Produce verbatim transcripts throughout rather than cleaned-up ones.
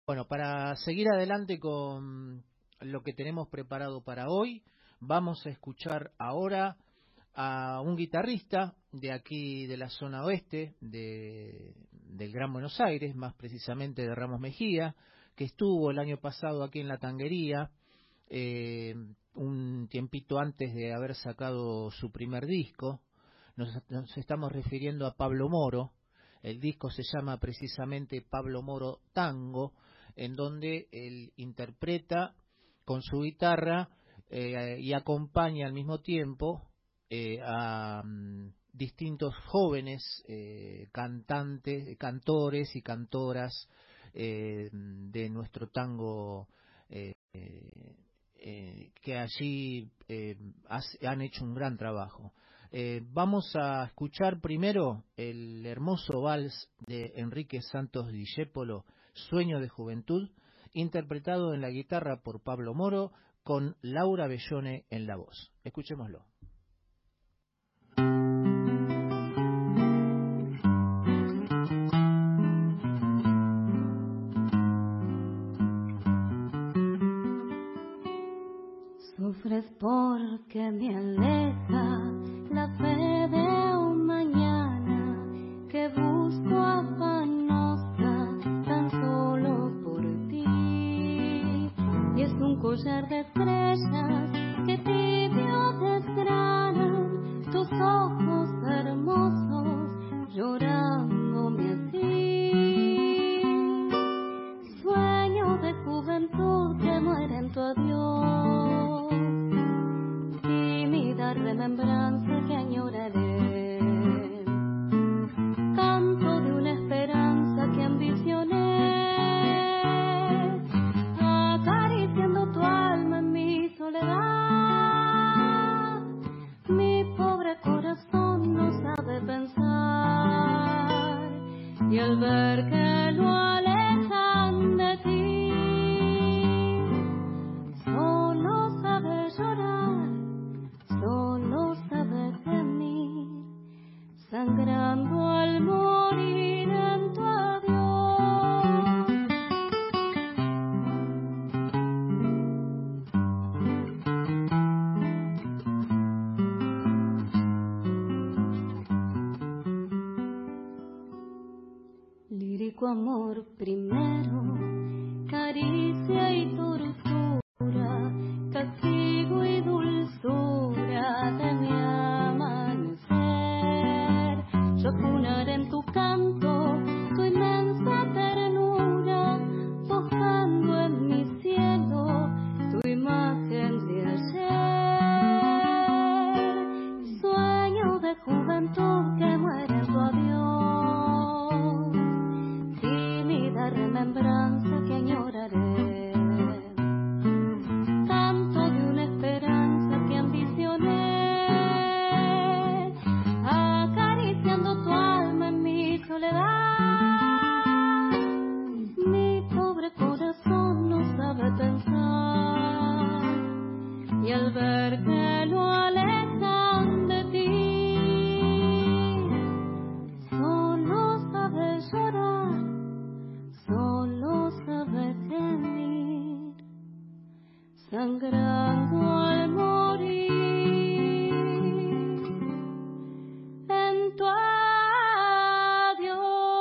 Bueno, para seguir adelante con lo que tenemos preparado para hoy, vamos a escuchar ahora a un guitarrista de aquí de la zona oeste de, del Gran Buenos Aires, más precisamente de Ramos Mejía, que estuvo el año pasado aquí en La Tanguería, eh, un tiempito antes de haber sacado su primer disco. Nos, nos estamos refiriendo a Pablo Moro. El disco se llama precisamente Pablo Moro Tango, en donde él interpreta con su guitarra eh, y acompaña al mismo tiempo eh, a um, distintos jóvenes eh, cantantes, cantores y cantoras eh, de nuestro tango eh, eh, que allí eh, has, han hecho un gran trabajo. Eh, vamos a escuchar primero el hermoso vals de Enrique Santos Discépolo, Sueño de Juventud, interpretado en la guitarra por Pablo Moro, con Laura Bellone en la voz. Escuchémoslo. Sufres porque me aleja la fe de un mañana que busco afanosa tan solo por ti. Y es un collar de estrellas que tibio desgranan tus ojos hermosos llorándome así. Sueño de juventud que muere en tu adiós, tímida remembranza que añoraré, canto de una esperanza que ambicioné, acariciando tu alma en mi soledad. Mi pobre corazón no sabe pensar, y al ver que lo alejan de ti, solo sabe llorar, solo sabe gemir, sangrando al morir en tu adiós. Lírico amor primero, caricia y tortura, castigo y dulzura de mi amanecer. Yo funaré en tu canto tu inmensa ternura, buscando en mi cielo tu imagen de ayer. Sueño de juventud que muere en tu adiós, tímida remembranza que añoraré, canto de una esperanza que ambicioné, acariciando tu alma en mi soledad. Mi pobre corazón no sabe pensar, y al ver que lo alejan de ti, solo sabe llorar, solo sabe gemir, sangrando al morir en tu adiós.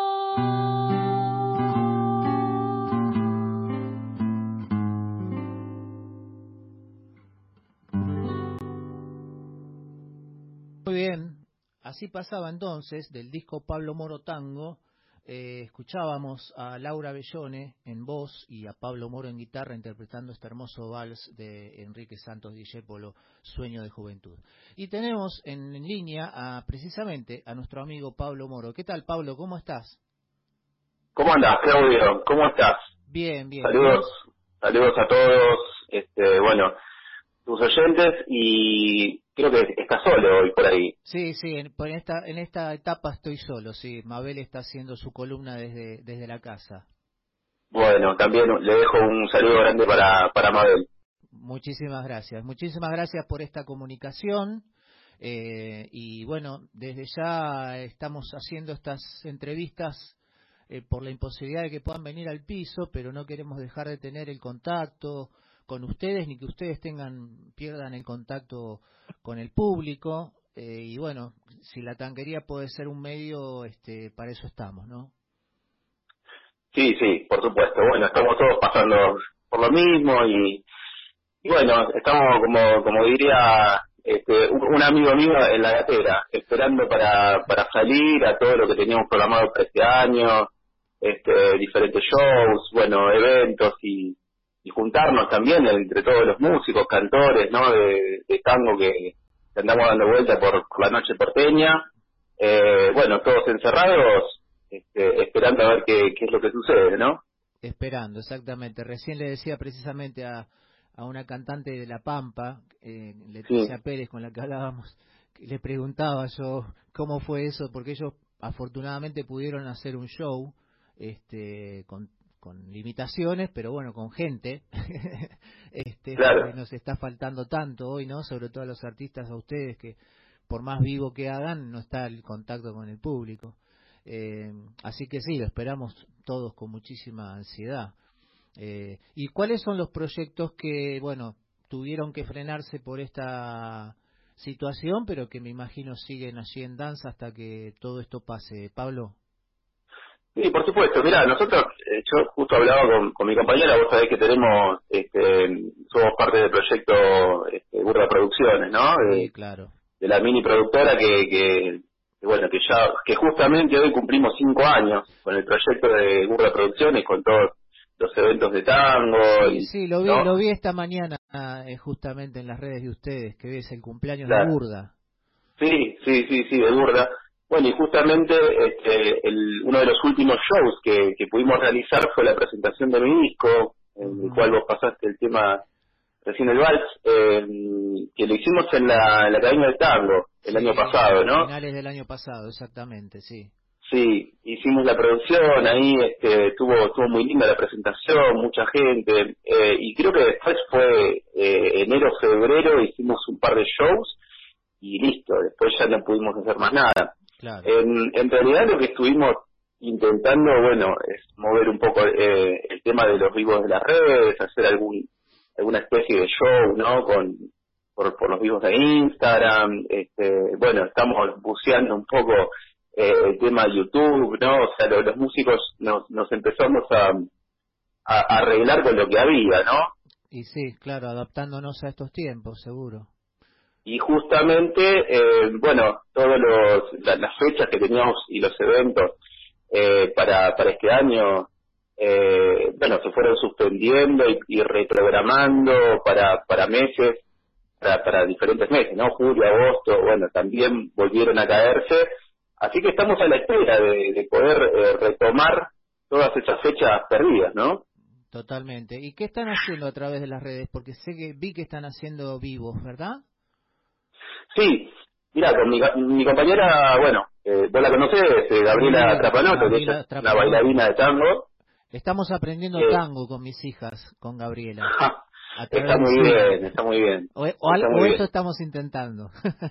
Muy bien, así pasaba entonces del disco Pablo Moro Tango. Eh, escuchábamos a Laura Bellone en voz y a Pablo Moro en guitarra interpretando este hermoso vals de Enrique Santos Discépolo, Sueño de Juventud. Y tenemos en, en línea a, precisamente a nuestro amigo Pablo Moro. ¿Qué tal, Pablo? ¿Cómo estás? ¿Cómo andás, Claudio? ¿Cómo estás? Bien, bien. Saludos, saludos a todos, este, bueno, tus oyentes, y creo que estás solo hoy por ahí. Sí, sí, en, en esta en esta etapa estoy solo, sí. Mabel está haciendo su columna desde desde la casa. Bueno, también le dejo un saludo grande para, para Mabel. Muchísimas gracias, muchísimas gracias por esta comunicación. Eh, y bueno, desde ya estamos haciendo estas entrevistas eh, por la imposibilidad de que puedan venir al piso, pero no queremos dejar de tener el contacto con ustedes, ni que ustedes tengan pierdan el contacto con el público, eh, y bueno, si la tanquería puede ser un medio, este, para eso estamos, ¿no? Sí, sí, por supuesto. Bueno, estamos todos pasando por lo mismo y, y bueno, estamos como como diría este, un, un amigo mío en la gatera, esperando para para salir a todo lo que teníamos programado para este año, este, diferentes shows, bueno, eventos y, y juntarnos también entre todos los músicos, cantores, ¿no? De, de tango que, que andamos dando vuelta por, por la noche porteña. Eh, bueno, todos encerrados, este, esperando a ver qué, qué es lo que sucede, ¿no? Esperando, exactamente. Recién le decía precisamente a, a una cantante de La Pampa, eh, Leticia Sí. Pérez, con la que hablábamos, que le preguntaba yo cómo fue eso, porque ellos afortunadamente pudieron hacer un show este, con, con limitaciones, pero bueno, con gente. este, Claro. Nos está faltando tanto hoy, ¿no? Sobre todo a los artistas, a ustedes, que por más vivo que hagan, no está el contacto con el público. Eh, así que sí, lo esperamos todos con muchísima ansiedad. Eh, ¿Y cuáles son los proyectos que, bueno, tuvieron que frenarse por esta situación, pero que me imagino siguen allí en danza hasta que todo esto pase? Pablo. Sí, por supuesto. Mira, nosotros, eh, yo justo hablaba con, con mi compañera, vos sabés que tenemos, este, somos parte del proyecto este, Burda Producciones, ¿no? De, Sí, claro. de la mini productora que, que, que, bueno, que ya, que justamente hoy cumplimos cinco años con el proyecto de Burda Producciones, con todos los eventos de tango, Sí, y, sí, lo vi, ¿no? lo vi esta mañana eh, justamente en las redes de ustedes, que es el cumpleaños Claro. de Burda. Sí, sí, sí, sí, de Burda. Bueno, y justamente este, el, uno de los últimos shows que, que pudimos realizar fue la presentación de mi disco, en Uh-huh. el cual vos pasaste el tema recién el vals, eh, que lo hicimos en la, en la Academia de Tango el Sí, año pasado, ¿no? finales del año pasado, exactamente, sí. Sí, hicimos la producción, ahí este, estuvo, estuvo muy linda la presentación, mucha gente, eh, y creo que después fue eh, enero, febrero, hicimos un par de shows y listo, después ya no pudimos hacer más nada. Claro. En, en realidad lo que estuvimos intentando, bueno, es mover un poco eh, el tema de los vivos de las redes, hacer algún alguna especie de show, ¿no? Con por, por los vivos de Instagram, este, bueno, estamos buceando un poco eh, el tema de YouTube, ¿no? O sea, lo, los músicos nos, nos empezamos a, a, a arreglar con lo que había, ¿no? Y sí, claro, adaptándonos a estos tiempos, seguro. Y justamente, eh, bueno, todos los la, las fechas que teníamos y los eventos eh, para para este año, eh, bueno, se fueron suspendiendo y, y reprogramando para para meses, para, para diferentes meses, ¿no? Julio, agosto, bueno, también volvieron a caerse. Así que estamos a la espera de, de poder eh, retomar todas esas fechas perdidas, ¿no? Totalmente. ¿Y qué están haciendo a través de las redes? Porque sé que vi que están haciendo vivos, ¿verdad? Sí, mira, con mi, mi compañera, bueno, eh, vos la conocés, eh, Gabriela Sí, Trapanoto, que Gabriela es una Trapanoto. bailarina de tango. Estamos aprendiendo Eh, tango con mis hijas, con Gabriela. A través está de muy Zoom. bien, está muy bien. O, o, al- Está o muy eso bien. estamos intentando.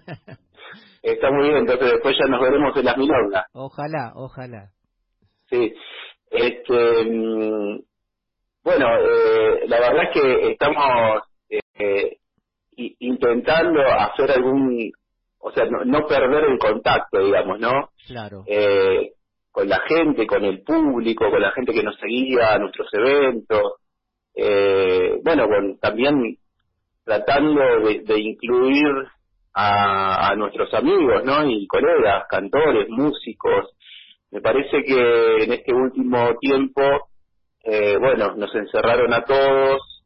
Está muy bien, entonces después ya nos veremos en las milongas. Ojalá, ojalá. Sí. Este, mm, bueno, eh, la verdad es que estamos eh, i- intentando hacer algún, o sea, no, no perder el contacto, digamos, ¿no? Claro. Eh, con la gente, con el público, con la gente que nos seguía a nuestros eventos. Eh, bueno, con, también tratando de, de incluir a, a nuestros amigos, ¿no? Y colegas, cantores, músicos. Me parece que en este último tiempo, eh, bueno, nos encerraron a todos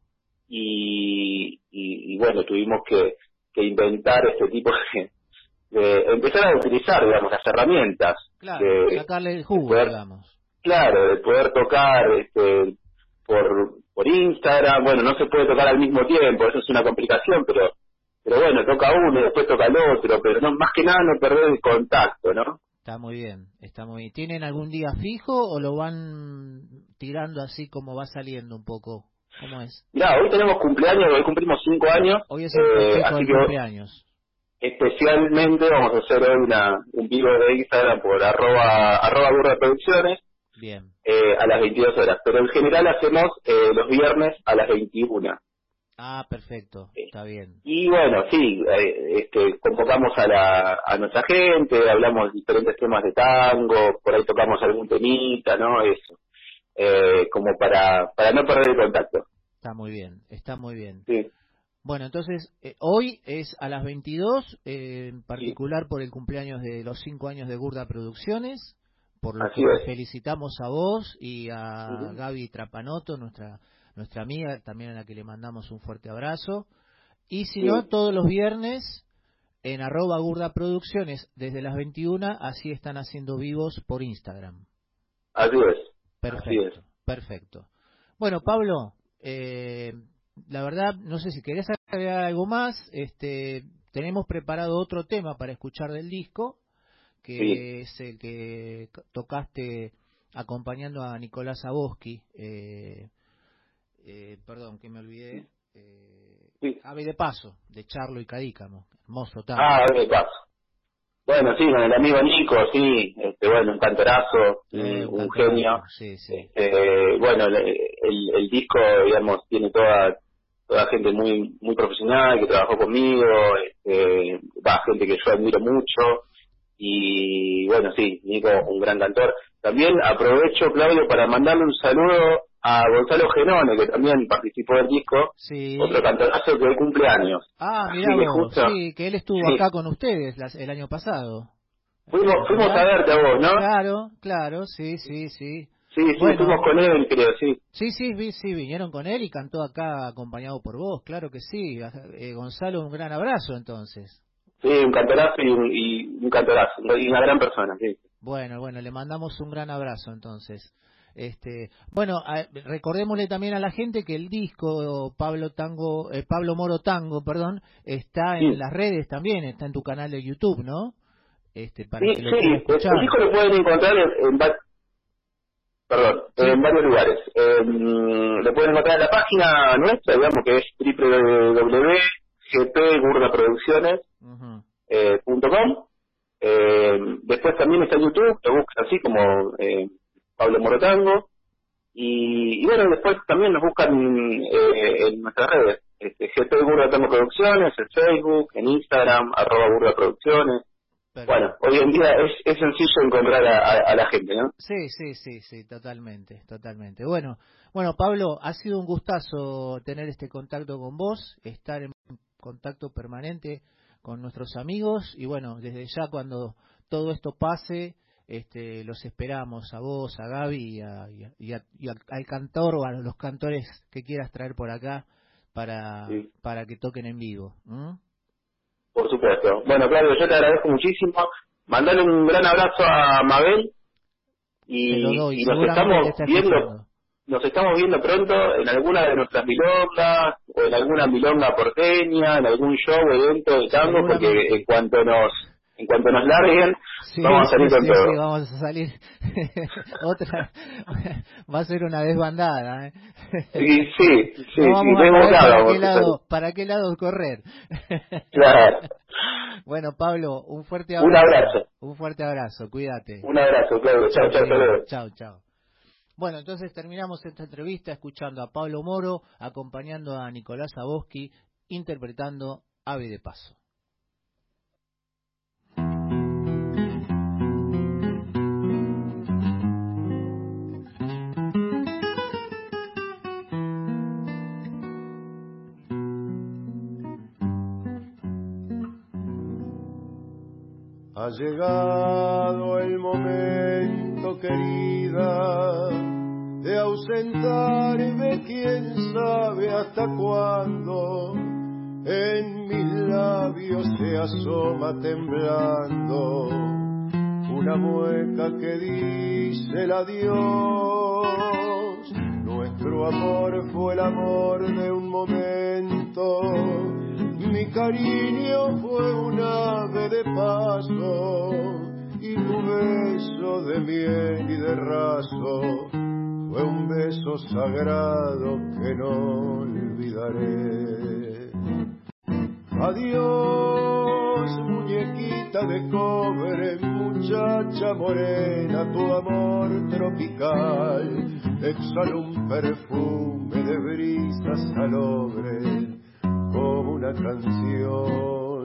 y, y, y bueno, tuvimos que, que inventar este tipo de, de empezar a utilizar, digamos, las herramientas. Claro, de, sacarle el de jugo, poder, digamos. claro, de poder tocar este, por, por Instagram. Bueno, no se puede tocar al mismo tiempo, eso es una complicación, pero pero bueno, toca uno y después toca el otro, pero no, más que nada no perder el contacto, ¿no? Está muy bien, está muy bien. ¿Tienen algún día fijo o lo van tirando así como va saliendo un poco? ¿Cómo es? Mirá, hoy tenemos cumpleaños, hoy cumplimos cinco años, Hoy es el eh, festejo así del que cumpleaños. especialmente vamos a hacer hoy una, un vivo de Instagram por arroba, arroba Burda Producciones, Bien. eh, a las veintidós horas, pero en general hacemos eh, los viernes a las veintiuna. Ah, perfecto, está bien. Y bueno, sí, eh, este, convocamos a, la, a nuestra gente, hablamos de diferentes temas de tango, por ahí tocamos algún temita, ¿no? Eso, eh, como para, para no perder el contacto. Está muy bien, está muy bien. Sí, Bueno, entonces, eh, hoy es a las veintidós, eh, en sí, particular por el cumpleaños de los cinco años de Gurda Producciones, por lo así que te es. felicitamos a vos y a Ujú. Gaby Trapanoto, nuestra nuestra amiga, también a la que le mandamos un fuerte abrazo. Y si no, Sí, todos los viernes en arroba Gurda Producciones, desde las veintiuna, así están haciendo vivos por Instagram. así es, así es. Perfecto, perfecto. Bueno, Pablo, eh, la verdad, no sé si querés agregar algo más. Este, tenemos preparado otro tema para escuchar del disco, Sí, que es el que c- tocaste acompañando a Nicolás Zaboski. Eh, eh, perdón, que me olvidé. Eh, sí. Ave de Paso, de Charlo y Cadícamo. Hermoso tango. Ah, de paso. Bueno, sí, con el amigo Nico, sí, este, bueno, un cantorazo, Eh, un, un un genio. cantorazo, sí, sí. Este, bueno, el, el, el disco, digamos, tiene toda toda gente muy muy profesional que trabajó conmigo, este, va, gente que yo admiro mucho, y bueno, sí, Nico, un gran cantor. También aprovecho, Claudio, para mandarle un saludo a Gonzalo Genone, que también participó del disco, otro Sí. cantorazo que hoy cumple años. Ah, Así mirá que vos, justo, sí, que él estuvo sí, acá con ustedes las- el año pasado. fuimos, ¿Te fuimos a acordás? verte a vos, ¿no? Claro, claro, sí, sí, sí. Sí, sí, fuimos Bueno, con él, creo, sí. sí, sí, vi- sí, vinieron con él y cantó acá acompañado por vos, claro que sí. Eh, Gonzalo, un gran abrazo entonces. Sí, un cantorazo y un, y un cantorazo, y una gran persona, sí. Bueno, bueno, le mandamos un gran abrazo entonces. Este, bueno, a- recordémosle también a la gente que el disco Pablo Tango, eh, Pablo Moro Tango, perdón, está en Sí, las redes también, está en tu canal de YouTube, ¿no? Este, para sí, que lo sí, quiera el el escuchar. disco lo pueden encontrar en, en va- perdón, en Sí. varios lugares. Eh, lo pueden encontrar en la página nuestra, digamos, que es doble u doble u doble u punto g p gurda producciones Ujú. punto com. Eh, después también está en YouTube, lo buscan así como eh, Pablo Morotango. Y, y bueno, después también nos buscan eh, en nuestras redes, este, G P Gurda Tango Producciones, en Facebook, en Instagram, arroba Gurda Producciones. Bueno, Perfecto. hoy en día es, es sencillo encontrar a, a- a la gente, ¿no? Sí, sí, sí, sí, totalmente, totalmente. Bueno, bueno, Pablo, ha sido un gustazo tener este contacto con vos, estar en contacto permanente con nuestros amigos y bueno, desde ya cuando todo esto pase, este, los esperamos a vos, a Gaby y, a- y a- y a- y al, al cantor o a los cantores que quieras traer por acá para, Sí, para que toquen en vivo. ¿M? por supuesto. Bueno, Claudio, yo te agradezco muchísimo. Mandale un gran abrazo a Mabel Se lo y, doy, y nos seguramente te estamos está viendo, escuchando. nos estamos viendo pronto en alguna de nuestras milongas o en alguna milonga porteña, en algún show, evento de tango, porque en Seguramente. cuanto nos en cuanto nos larguen, Sí, vamos a sí, salir con sí, sí, todo. vamos a salir. Otra, va a ser una desbandada, ¿eh? Y sí, sí, No sí, vamos a saber desbocado para qué vamos a salir. lado, para qué lado correr. Claro. Bueno, Pablo, un fuerte Un abrazo, abrazo, un fuerte abrazo, cuídate. un abrazo, Claudio. Chao, Chao, chao, hasta querido, luego. chao, chao. Bueno, entonces terminamos esta entrevista escuchando a Pablo Moro, acompañando a Nicolás Zaboski, interpretando Ave de Paso. Ha llegado el momento, querida, de ausentarme, quién sabe hasta cuándo. En mis labios se asoma temblando una mueca que dice el adiós. Nuestro amor fue el amor de un momento, mi cariño fue un ave de paso, y tu beso de miel y de raso fue un beso sagrado que no olvidaré. Adiós, muñequita de cobre, muchacha muchacha morena, tu amor tropical exhala un perfume de brisa salobre, como una canción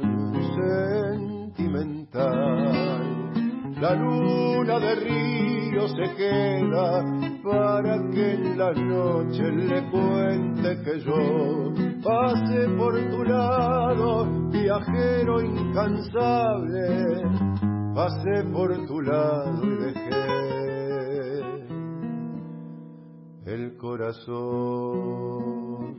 sentimental. La luna de río se queda para que en la noche le cuente que yo pasé por tu lado, viajero incansable, pasé por tu lado y dejé el corazón.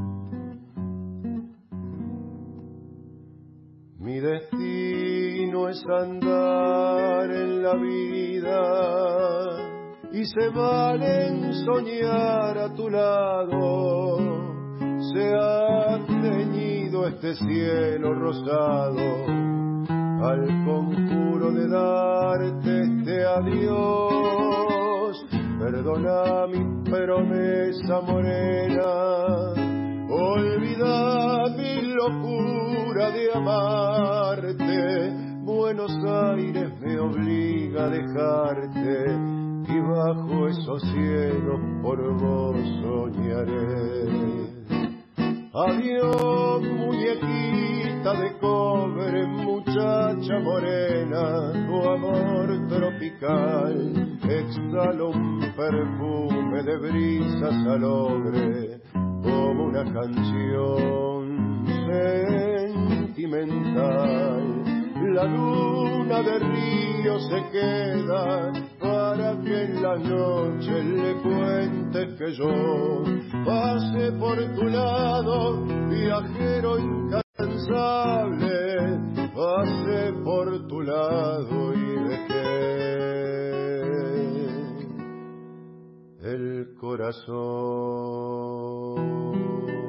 Mi destino es andar en la vida y se vale en soñar a tu lado. Se ha teñido este cielo rosado al conjuro de darte este adiós. Perdona mi promesa morena, olvida mi locura de amarte. Buenos Aires me obliga a dejarte y bajo esos cielos por vos soñaré. Adiós, muñequita de cobre, muchacha morena, tu amor tropical exhala un perfume de brisa salobre, como una canción sentimental. La luna de río se queda para que en la noche le cuentes que yo pasé por tu lado, viajero incansable, pasé por tu lado y dejé el corazón.